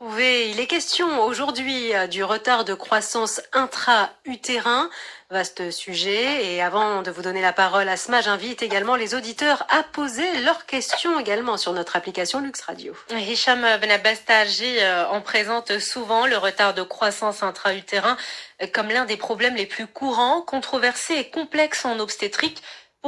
Oui, il est question aujourd'hui du retard de croissance intra-utérin, vaste sujet. Et avant de vous donner la parole, Asma, j'invite également les auditeurs à poser leurs questions également sur notre application Lux Radio. Hicham Ben Abbas Taji en présente souvent le retard de croissance intra-utérin comme l'un des problèmes les plus courants, controversés et complexes en obstétrique. Pourquoi ?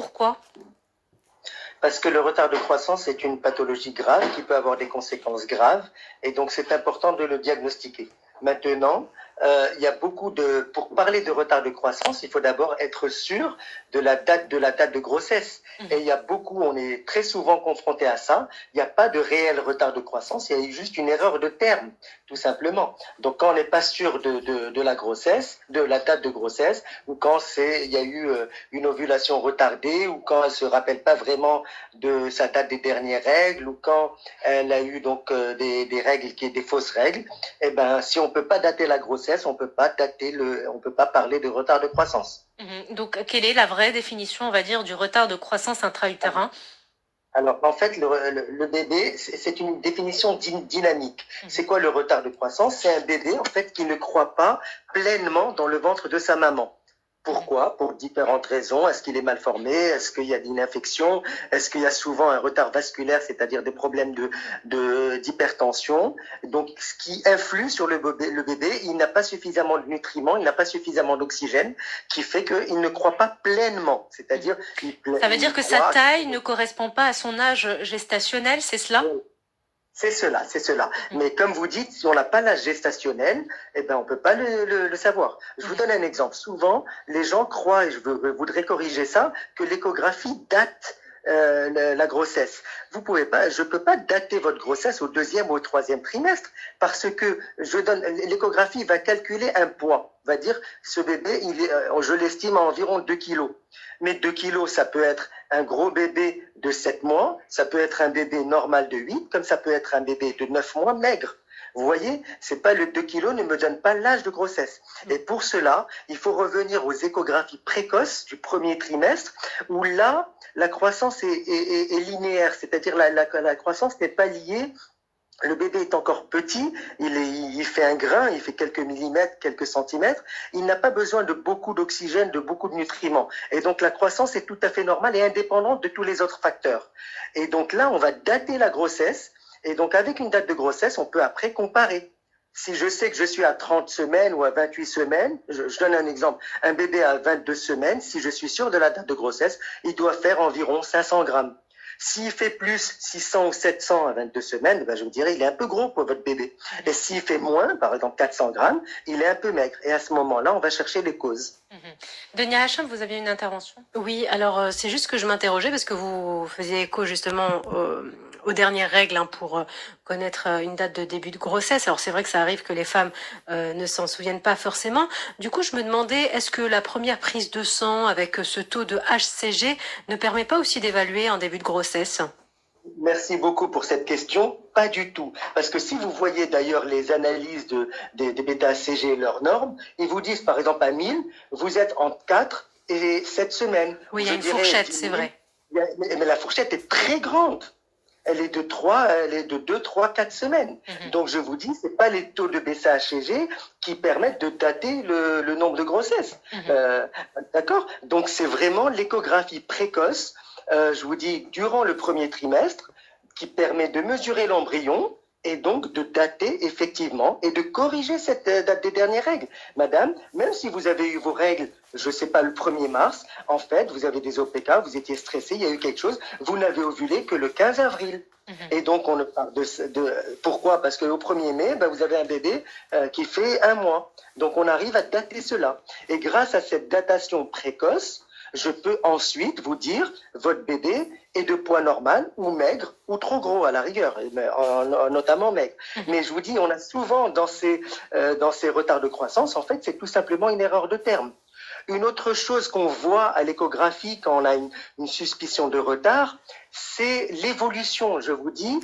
Parce que le retard de croissance est une pathologie grave qui peut avoir des conséquences graves et donc c'est important de le diagnostiquer. Maintenant, il y a pour parler de retard de croissance, il faut d'abord être sûr de la date de grossesse. Et on est très souvent confronté à ça. Il n'y a pas de réel retard de croissance, il y a juste une erreur de terme, tout simplement. Donc quand on n'est pas sûr de la grossesse, de la date de grossesse, ou quand il y a eu une ovulation retardée, ou quand elle se rappelle pas vraiment de sa date des dernières règles, ou quand elle a eu donc des règles des fausses règles, eh ben si on peut pas dater la grossesse, on peut pas parler de retard de croissance. Donc, quelle est la vraie définition, on va dire, du retard de croissance intra-utérin ? Alors, en fait, le bébé, c'est une définition dynamique. C'est quoi le retard de croissance ? C'est un bébé, en fait, qui ne croît pas pleinement dans le ventre de sa maman. Pourquoi ? Pour différentes raisons. Est-ce qu'il est mal formé ? Est-ce qu'il y a une infection ? Est-ce qu'il y a souvent un retard vasculaire, c'est-à-dire des problèmes d'hypertension ? Donc, ce qui influe sur le bébé, il n'a pas suffisamment de nutriments, il n'a pas suffisamment d'oxygène, qui fait qu'il ne croît pas pleinement. C'est-à-dire, ça veut dire que sa taille ne correspond pas à son âge gestationnel, c'est cela ? C'est cela. Mais comme vous dites, si on n'a pas l'âge gestationnel, eh ben on peut pas le savoir. Je vous donne un exemple. Souvent, les gens croient, et je voudrais corriger ça, que l'échographie date la grossesse. Je peux pas dater votre grossesse au 2e ou au 3e trimestre parce que l'échographie va calculer un poids, va dire ce bébé, je l'estime à environ 2 kilos. Mais 2 kilos, ça peut être un gros bébé de 7 mois, ça peut être un bébé normal de 8, comme ça peut être un bébé de 9 mois maigre. Vous voyez, c'est pas le 2 kilos ne me donne pas l'âge de grossesse. Et pour cela, il faut revenir aux échographies précoces du 1er trimestre, où là, la croissance est linéaire, c'est-à-dire la croissance n'est pas liée. Le bébé est encore petit, il fait un grain, il fait quelques millimètres, quelques centimètres, il n'a pas besoin de beaucoup d'oxygène, de beaucoup de nutriments. Et donc la croissance est tout à fait normale et indépendante de tous les autres facteurs. Et donc là, on va dater la grossesse, et donc avec une date de grossesse, on peut après comparer. Si je sais que je suis à 30 semaines ou à 28 semaines, je donne un exemple, un bébé à 22 semaines, si je suis sûr de la date de grossesse, il doit faire environ 500 grammes. S'il fait plus 600 ou 700 à 22 semaines, ben je vous dirais, il est un peu gros pour votre bébé. Et s'il fait moins, par exemple 400 grammes, il est un peu maigre. Et à ce moment-là, on va chercher les causes. Denia Hacham, vous aviez une intervention ? Oui, alors c'est juste que je m'interrogeais parce que vous faisiez écho justement aux dernières règles pour connaître une date de début de grossesse. Alors c'est vrai que ça arrive que les femmes ne s'en souviennent pas forcément. Du coup, je me demandais, est-ce que la première prise de sang avec ce taux de HCG ne permet pas aussi d'évaluer un début de grossesse ? Merci beaucoup pour cette question. Pas du tout. Parce que si vous voyez d'ailleurs les analyses des bêta-HCG et leurs normes, ils vous disent par exemple à 1000, vous êtes entre 4 et 7 semaines. Oui, il y a une fourchette, c'est vrai. Mais la fourchette est très grande. Elle est de 2, 3, 4 semaines. Donc je vous dis, c'est pas les taux de bêta-HCG qui permettent de dater le nombre de grossesses. D'accord ? Donc c'est vraiment l'échographie précoce, je vous dis, durant le 1er trimestre, qui permet de mesurer l'embryon et donc de dater effectivement et de corriger cette date des dernières règles. Madame, même si vous avez eu vos règles, je ne sais pas, le 1er mars, en fait, vous avez des OPK, vous étiez stressé, il y a eu quelque chose, vous n'avez ovulé que le 15 avril. Et donc, on ne parle pourquoi ? Parce qu'au 1er mai, vous avez un bébé qui fait 1 mois. Donc, on arrive à dater cela. Et grâce à cette datation précoce, je peux ensuite vous dire, votre bébé est de poids normal ou maigre ou trop gros à la rigueur, notamment maigre. Mais je vous dis, on a souvent dans ces retards de croissance, en fait, c'est tout simplement une erreur de terme. Une autre chose qu'on voit à l'échographie quand on a une suspicion de retard, c'est l'évolution. Je vous dis,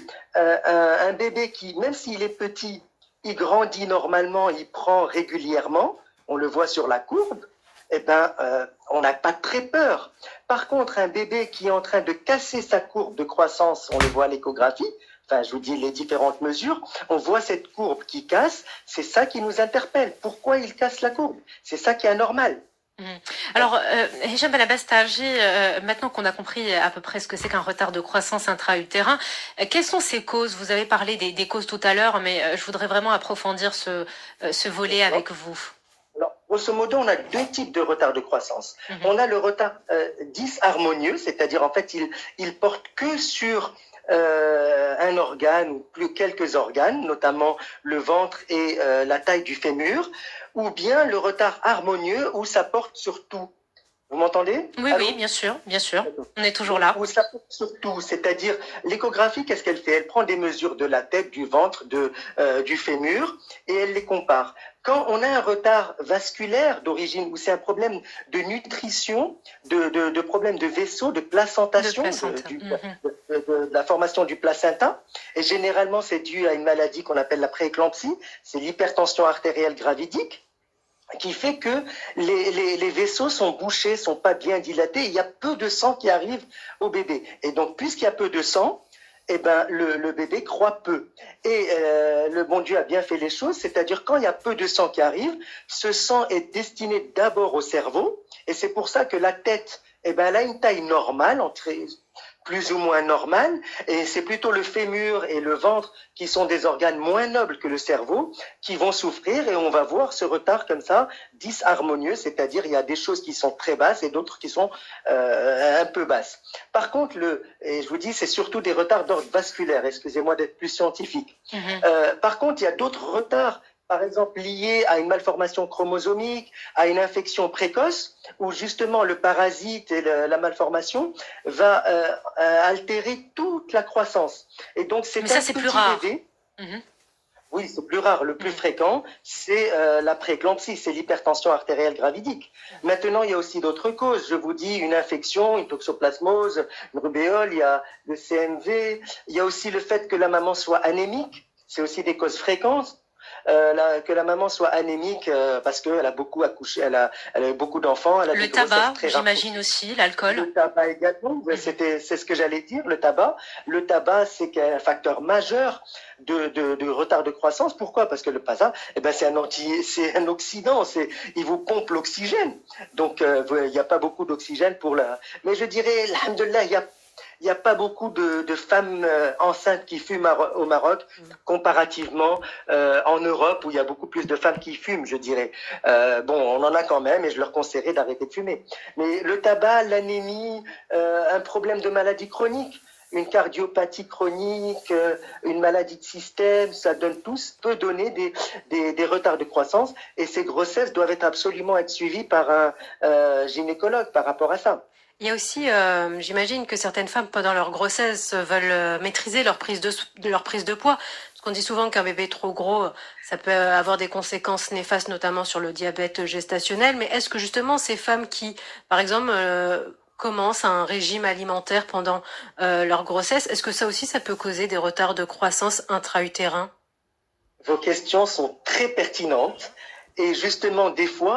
un bébé qui, même s'il est petit, il grandit normalement, il prend régulièrement, on le voit sur la courbe, on n'a pas très peur. Par contre, un bébé qui est en train de casser sa courbe de croissance, on le voit à l'échographie, enfin je vous dis les différentes mesures, on voit cette courbe qui casse, c'est ça qui nous interpelle. Pourquoi il casse la courbe? C'est ça qui est anormal. Alors, Hicham Benabastarji, maintenant qu'on a compris à peu près ce que c'est qu'un retard de croissance intra-utérin, quelles sont ces causes? Vous avez parlé des causes tout à l'heure, mais je voudrais vraiment approfondir ce volet avec vous. Alors, grosso modo, on a deux types de retard de croissance. On a le retard disharmonieux, c'est-à-dire en fait, il porte que sur un organe ou plus quelques organes, notamment le ventre et la taille du fémur, ou bien le retard harmonieux où ça porte sur tout. Vous m'entendez? Oui, Allô? oui, bien sûr, on est toujours là. Où ça porte sur tout, c'est-à-dire l'échographie, qu'est-ce qu'elle fait? Elle prend des mesures de la tête, du ventre, du fémur, et elle les compare. Quand on a un retard vasculaire d'origine, où c'est un problème de nutrition, de problème de vaisseau, de placentation, de la formation du placenta, et généralement c'est dû à une maladie qu'on appelle la prééclampsie, c'est l'hypertension artérielle gravidique, qui fait que les vaisseaux sont bouchés, sont pas bien dilatés, il y a peu de sang qui arrive au bébé. Et donc, puisqu'il y a peu de sang, eh ben, le bébé croît peu. Et le bon Dieu a bien fait les choses, c'est-à-dire quand il y a peu de sang qui arrive, ce sang est destiné d'abord au cerveau, et c'est pour ça que la tête, eh ben, elle a une taille normale, plus ou moins normale, et c'est plutôt le fémur et le ventre qui sont des organes moins nobles que le cerveau qui vont souffrir, et on va voir ce retard comme ça disharmonieux, c'est-à-dire il y a des choses qui sont très basses et d'autres qui sont un peu basses. Par contre, et je vous dis, c'est surtout des retards d'ordre vasculaire, excusez-moi d'être plus scientifique. Par contre, il y a d'autres retards, par exemple liés à une malformation chromosomique, à une infection précoce, où justement le parasite et la malformation va altérer toute la croissance. Et donc c'est un c'est petit plus rare. bébé. Oui, c'est plus rare. Le plus fréquent, c'est la prééclampsie, c'est l'hypertension artérielle gravidique. Maintenant, il y a aussi d'autres causes. Je vous dis une infection, une toxoplasmose, une rubéole, il y a le CMV. Il y a aussi le fait que la maman soit anémique. C'est aussi des causes fréquentes. Que la maman soit anémique parce qu'elle a beaucoup accouché, elle a eu beaucoup d'enfants. Elle a le tabac, j'imagine aussi, l'alcool. Le tabac également, c'est ce que j'allais dire, le tabac. Le tabac, c'est un facteur majeur de retard de croissance. Pourquoi? Parce que le tabac, eh ben, c'est un oxydant, il vous pompe l'oxygène. Donc, il n'y a pas beaucoup d'oxygène mais je dirais, alhamdoulilah, il n'y a pas beaucoup de femmes enceintes qui fument au Maroc, comparativement en Europe, où il y a beaucoup plus de femmes qui fument, je dirais. Bon, on en a quand même, et je leur conseillerais d'arrêter de fumer. Mais le tabac, l'anémie, un problème de maladie chronique, une cardiopathie chronique, une maladie de système, ça peut donner des retards de croissance, et ces grossesses doivent absolument être suivies par un gynécologue par rapport à ça. Il y a aussi, j'imagine que certaines femmes pendant leur grossesse veulent maîtriser leur prise de poids. Parce qu'on dit souvent qu'un bébé trop gros, ça peut avoir des conséquences néfastes, notamment sur le diabète gestationnel. Mais est-ce que justement ces femmes qui, par exemple, commencent un régime alimentaire pendant leur grossesse, est-ce que ça aussi, ça peut causer des retards de croissance intra-utérins? Vos questions sont très pertinentes. Et justement, des fois,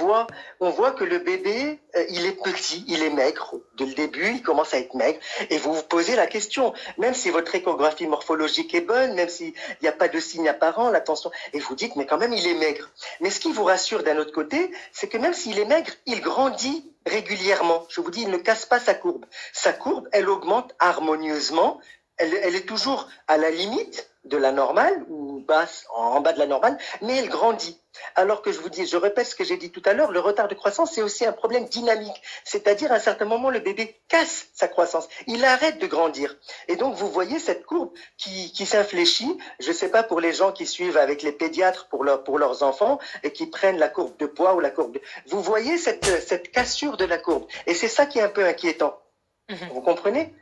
on voit que le bébé, il est petit, il est maigre. Dès le début, il commence à être maigre. Et vous vous posez la question, même si votre échographie morphologique est bonne, même s'il n'y a pas de signe apparent, l'attention, et vous dites, mais quand même, il est maigre. Mais ce qui vous rassure d'un autre côté, c'est que même s'il est maigre, il grandit régulièrement. Je vous dis, il ne casse pas sa courbe. Sa courbe, elle augmente harmonieusement. Elle est toujours à la limite de la normale, ou basse, en bas de la normale, mais elle grandit. Alors que je répète ce que j'ai dit tout à l'heure, le retard de croissance, c'est aussi un problème dynamique. C'est-à-dire, à un certain moment, le bébé casse sa croissance. Il arrête de grandir. Et donc, vous voyez cette courbe qui s'infléchit. Je ne sais pas pour les gens qui suivent avec les pédiatres pour leurs enfants et qui prennent la courbe de poids ou la courbe de... Vous voyez cette cassure de la courbe. Et c'est ça qui est un peu inquiétant. Vous comprenez?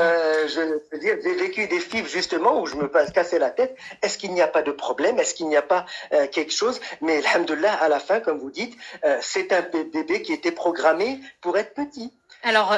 Je veux dire, j'ai vécu des FIV justement où je me cassais la tête. Est-ce qu'il n'y a pas de problème? Est-ce qu'il n'y a pas quelque chose? Mais alhamdoulilah, à la fin, comme vous dites, c'est un bébé qui était programmé pour être petit. Alors,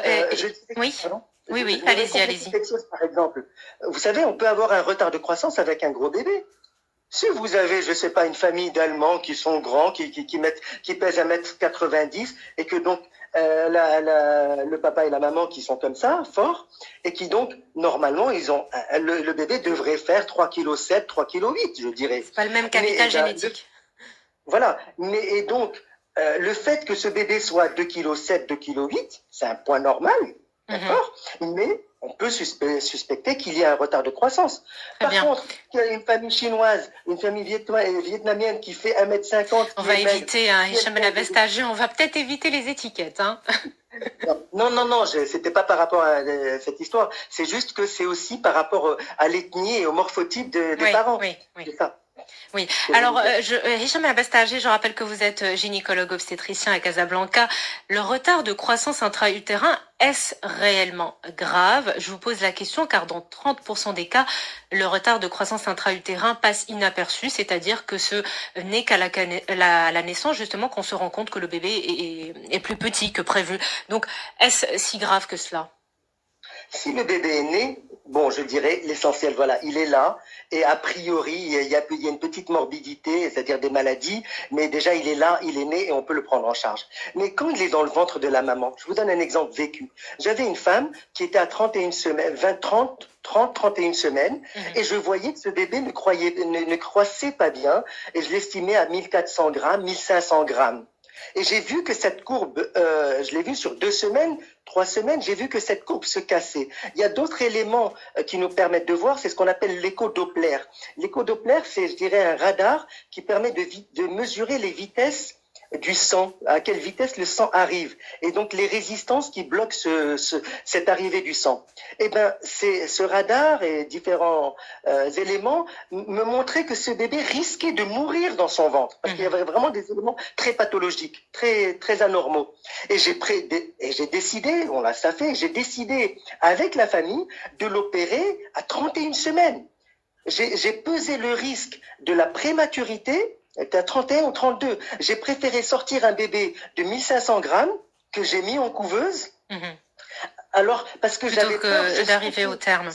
oui, allez-y. Quelque chose, par exemple, vous savez, on peut avoir un retard de croissance avec un gros bébé. Si vous avez, je sais pas, une famille d'Allemands qui sont grands, qui pèsent 1,90 m et que donc le papa et la maman qui sont comme ça, forts, et qui donc, normalement, le bébé devrait faire 3,7 kg, 3,8 kg, je dirais. C'est pas le même capital génétique. Voilà. Et donc, le fait que ce bébé soit 2,7 kg, 2,8 kg, c'est un point normal, d'accord? Mais on peut suspecter qu'il y a un retard de croissance. Par contre, il y a une famille chinoise, une famille vietnamienne qui fait 1,50 m. On va éviter, Hicham El Abastagi, on va peut-être éviter les étiquettes. Hein. Non, c'était pas par rapport à cette histoire. C'est juste que c'est aussi par rapport à l'ethnie et au morphotype des parents. Oui. C'est ça. Oui. Alors, Hicham El Abastagi, je rappelle que vous êtes gynécologue obstétricien à Casablanca. Le retard de croissance intra-utérin, est-ce réellement grave? Je vous pose la question car dans 30% des cas, le retard de croissance intra-utérin passe inaperçu, c'est-à-dire que ce n'est qu'à la naissance justement qu'on se rend compte que le bébé est plus petit que prévu. Donc, est-ce si grave que cela? Si le bébé est né, bon, je dirais l'essentiel, voilà, il est là, et a priori, il y a une petite morbidité, c'est-à-dire des maladies, mais déjà il est là, il est né et on peut le prendre en charge. Mais quand il est dans le ventre de la maman, je vous donne un exemple vécu. J'avais une femme qui était à 31 semaines, 31 semaines, et je voyais que ce bébé ne croissait pas bien, et je l'estimais à 1400 grammes, 1500 grammes. Et j'ai vu que cette courbe, je l'ai vue sur 2 semaines, 3 semaines, j'ai vu que cette courbe se cassait. Il y a d'autres éléments qui nous permettent de voir, c'est ce qu'on appelle l'écho-Doppler. L'écho-Doppler, c'est, je dirais, un radar qui permet de mesurer les vitesses du sang, à quelle vitesse le sang arrive, et donc les résistances qui bloquent cette arrivée du sang. Eh ben, ce radar et différents éléments me montraient que ce bébé risquait de mourir dans son ventre, parce qu'il y avait vraiment des éléments très pathologiques, très anormaux. Et j'ai décidé, on l'a fait, j'ai décidé avec la famille de l'opérer à 31 semaines. J'ai pesé le risque de la prématurité. Était à 31 ou 32. J'ai préféré sortir un bébé de 1500 grammes que j'ai mis en couveuse. Alors, parce que j'avais peur d'arriver au terme.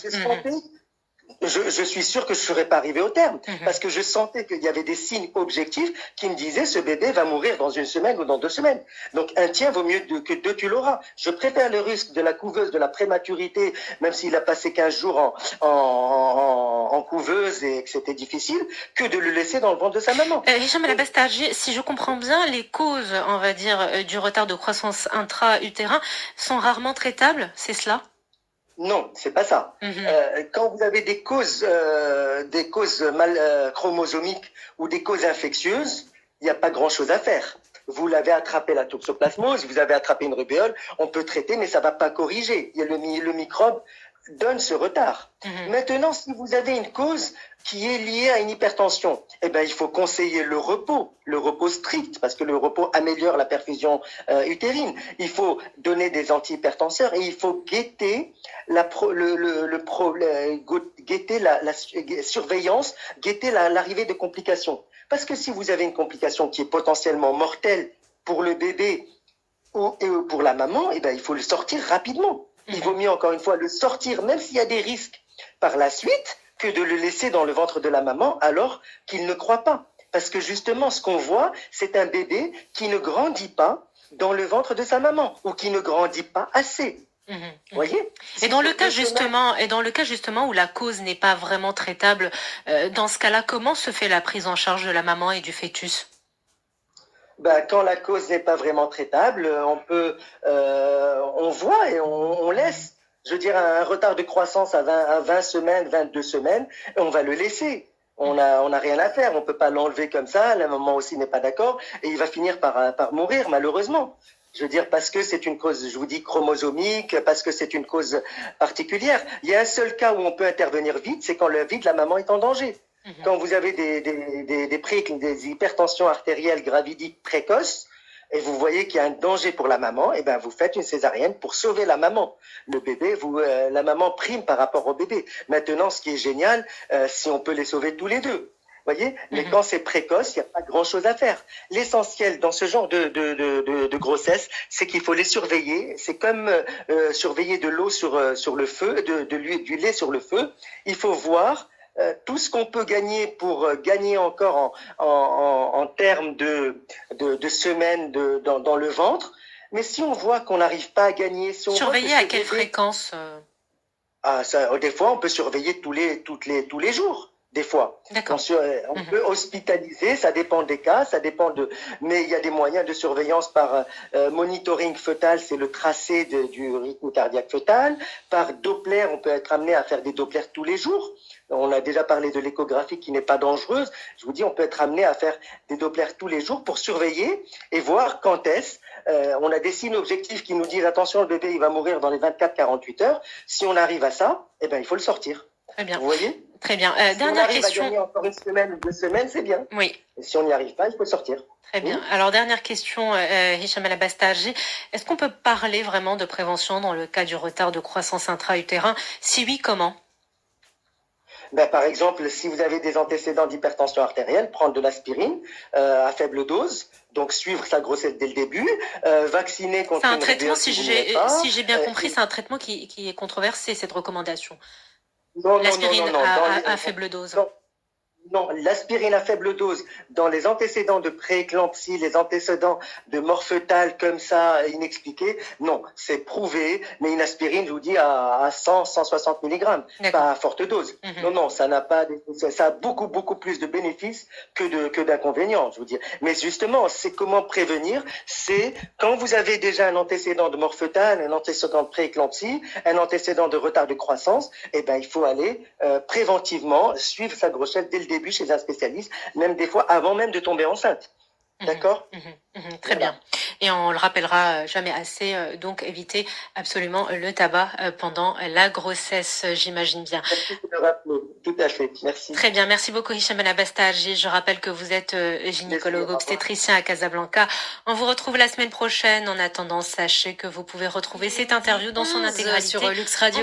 Je suis sûr que je ne serais pas arrivé au terme, parce que je sentais qu'il y avait des signes objectifs qui me disaient ce bébé va mourir dans 1 semaine ou dans 2 semaines. Donc un tien vaut mieux que 2 tu l'auras. Je préfère le risque de la couveuse, de la prématurité, même s'il a passé 15 jours en couveuse et que c'était difficile, que de le laisser dans le ventre de sa maman. Hicham El Abastagi, si je comprends bien, les causes, on va dire, du retard de croissance intra-utérin sont rarement traitables, c'est cela? Non, c'est pas ça. Quand vous avez des causes chromosomiques ou des causes infectieuses, il n'y a pas grand-chose à faire. Vous l'avez attrapé la toxoplasmose, vous avez attrapé une rubéole, on peut traiter, mais ça va pas corriger. Le microbe donne ce retard. Maintenant, si vous avez une cause qui est liée à une hypertension, eh ben, il faut conseiller le repos strict, parce que le repos améliore la perfusion utérine. Il faut donner des antihypertenseurs et il faut guetter la surveillance, guetter l'arrivée de complications. Parce que si vous avez une complication qui est potentiellement mortelle pour le bébé et pour la maman, eh ben, il faut le sortir rapidement. Il vaut mieux, encore une fois, le sortir, même s'il y a des risques par la suite, que de le laisser dans le ventre de la maman alors qu'il ne croit pas. Parce que justement, ce qu'on voit, c'est un bébé qui ne grandit pas dans le ventre de sa maman, ou qui ne grandit pas assez. Vous voyez ? Et dans le cas justement où la cause n'est pas vraiment traitable, dans ce cas-là, comment se fait la prise en charge de la maman et du fœtus ? Quand la cause n'est pas vraiment traitable, on voit et on laisse. Je veux dire, un retard de croissance à 20 semaines, 22 semaines, on va le laisser. On n'a rien à faire, on peut pas l'enlever comme ça, la maman aussi n'est pas d'accord, et il va finir par mourir, malheureusement. Je veux dire, parce que c'est une cause, je vous dis, chromosomique, parce que c'est une cause particulière. Il y a un seul cas où on peut intervenir vite, c'est quand la vie de la maman est en danger. Quand vous avez des hypertensions artérielles gravidiques précoces, et vous voyez qu'il y a un danger pour la maman, et ben vous faites une césarienne pour sauver la maman. Le bébé, la maman prime par rapport au bébé. Maintenant, ce qui est génial, si on peut les sauver tous les deux. Voyez, mais quand c'est précoce, il n'y a pas grand-chose à faire. L'essentiel dans ce genre de grossesse, c'est qu'il faut les surveiller. C'est comme surveiller de l'eau sur le feu, du lait sur le feu. Il faut voir tout ce qu'on peut gagner pour gagner encore en termes de semaines dans le ventre. Mais si on voit qu'on n'arrive pas à gagner, si on Surveiller voit que à quelle fréquence des fois, on peut surveiller tous les jours. Des fois, D'accord. on peut hospitaliser, ça dépend des cas, mais il y a des moyens de surveillance par monitoring fœtal, c'est le tracé du rythme cardiaque fœtal. Par Doppler, on peut être amené à faire des Dopplers tous les jours. On a déjà parlé de l'échographie qui n'est pas dangereuse. Je vous dis, on peut être amené à faire des Dopplers tous les jours pour surveiller et voir quand est-ce. On a des signes objectifs qui nous disent attention, le bébé il va mourir dans les 24-48 heures. Si on arrive à ça, eh ben il faut le sortir. Très bien. Vous voyez? Très bien. Si Dernière on arrive question. à gagner encore une semaine ou 2 semaines, c'est bien. Oui. Et si on n'y arrive pas, il faut le sortir. Très bien. Alors, dernière question, Hicham El Abastarji. Est-ce qu'on peut parler vraiment de prévention dans le cas du retard de croissance intra-utérin? Si oui, comment? Par exemple, si vous avez des antécédents d'hypertension artérielle, prendre de l'aspirine à faible dose, donc suivre sa grossesse dès le début, vacciner contre C'est un une traitement, rubéole si j'ai bien compris, c'est un traitement qui est controversé, cette recommandation. L'aspirine à faible dose. Non, l'aspirine à faible dose, dans les antécédents de prééclampsie, les antécédents de mort fœtale comme ça, inexpliqués, non, c'est prouvé, mais une aspirine, je vous dis, à 100, 160 mg, pas à forte dose. Non, ça n'a pas, ça a beaucoup, beaucoup plus de bénéfices que d'inconvénients, je vous dis. Mais justement, c'est comment prévenir, c'est quand vous avez déjà un antécédent de mort fœtale, un antécédent de prééclampsie, un antécédent de retard de croissance, eh ben, il faut aller préventivement suivre sa grossesse dès le début chez un spécialiste, même des fois avant même de tomber enceinte. D'accord? Très bien. Et on le rappellera jamais assez, donc éviter absolument le tabac pendant la grossesse, j'imagine bien. Merci de le rappeler. Tout à fait. Merci. Très bien. Merci beaucoup, Hicham El Abastarji. Je rappelle que vous êtes gynécologue obstétricien à Casablanca. On vous retrouve la semaine prochaine. En attendant, sachez que vous pouvez retrouver cette interview dans son intégralité sur Lux Radio.